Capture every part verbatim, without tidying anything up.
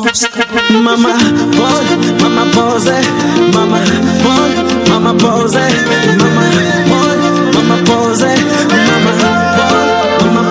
Mama boy, mama pose, mama boy, mama pose, mama boy, mama pose, mama boy, mama.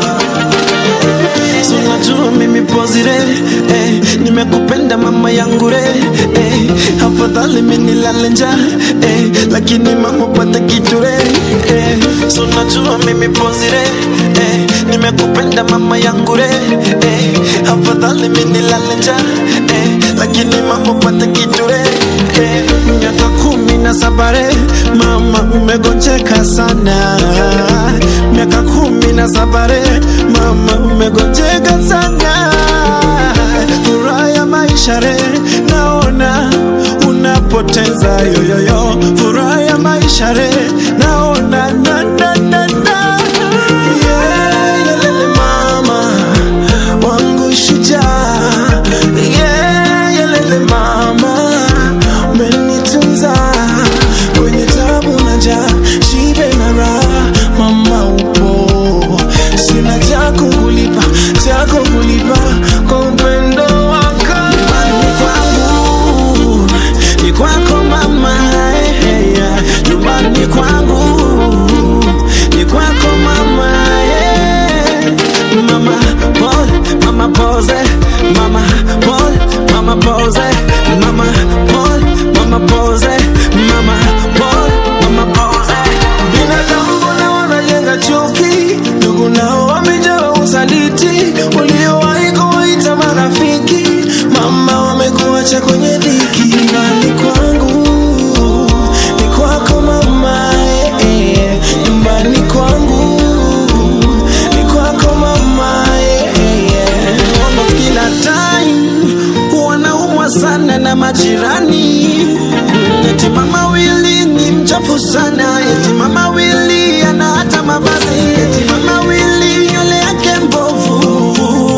So najua mimi pozire, eh, nimekupenda mama yangu re, eh, afadhali mimi nilale njaa, eh, lakini mama pata kitu re, eh, so najua mimi pozire, eh, nimekupenda mama yangu re, eh, afadhali mimi nilale njaa, eh, lakini mama pata kitu re, eh, miaka kumi na saba re, mama umegonjeka sana, miaka kumi na saba re, mama umegonjeka sana, furaha ya maisha re, naona unapoteza yoyoyo, furaha ya maisha re, naona na na na na, yeah, yelele mama wangu shujaa, yeah, yelele mama umenitunza kwenye tabu na njaa, shibe na raha, mama upo, sina cha kukulipa, cha kukulipa kwa upendo wako. Nyumbani kwangu ni kwako mama, hey, yeah. Nyumbani kwangu ni kwako mama, yeah. Mama boy, mama pose, mama boy, mama pose, mama boy, mama pose, mama boy, mama pose. Binadamu mbona wanajenga chuki, ndugu nao wamejaa usaliti, uliowahi kuwaita marafiki, mama wamekuacha kwenye dhiki. Nyumbani kwangu ni kwako mama, eh, eh. Nyumbani kwangu ni kwako mama, eh, eh. Almost kila time wanaumwa sana na majirani, eti mama Willy ni mchafu sana, eti mama Willy ana hata mavazi, eti mama Willy nywele yake mbovu,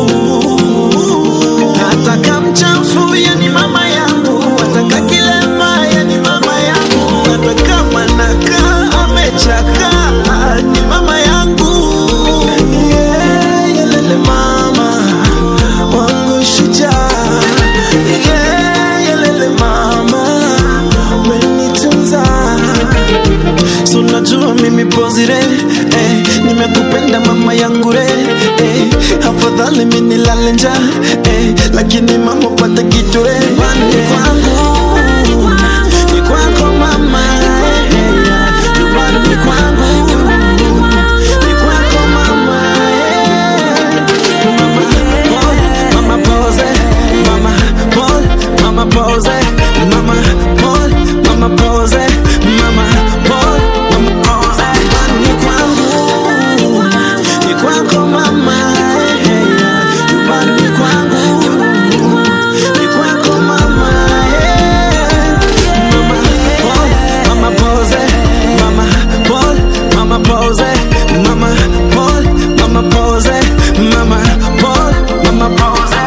hata kama mchafu yani mama yangu, hata kilema yani mama yangu, hata kama nakaa amechaka ni mama yangu, yeah, yelele mama wangu shujaa, yeah, yelele mama umenitunza. So najua mimi pozire, eh, nimekupenda mama yangu re, eh, afadhali mimi nilale njaa, eh, lakini mama pata kitu re. Nyumbani kwangu ni kwako mama, eh, eh, nyumbani kwangu ni kwako mama, eh. Mama boy, mama pose, mama boy, mama pose, mama boy, mama pose, mama boy, mama pose. Nyumbani kwangu ni kwako mama, eh, eh, nyumbani kwangu ni kwako mama, eh. Mama boy, mama pose, mama boy, mama pose, mama boy, mama pose, mama boy, mama pose.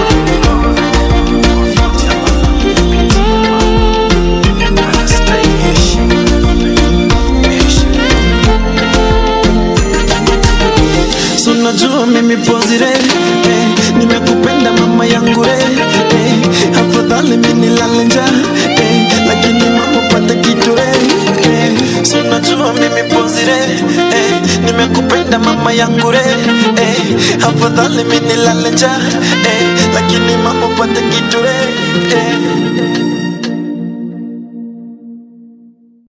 So najua mimi pozire, eh, nimekupenda mama yangu re, eh, afadhali mimi nilale njaa, eh, lakini mama pata kitu re, eh, so najua mimi pozire, eh, nimekupenda mama yangu re, eh, afadhali mimi nilale njaa, eh, lakini mama pata kitu re, eh.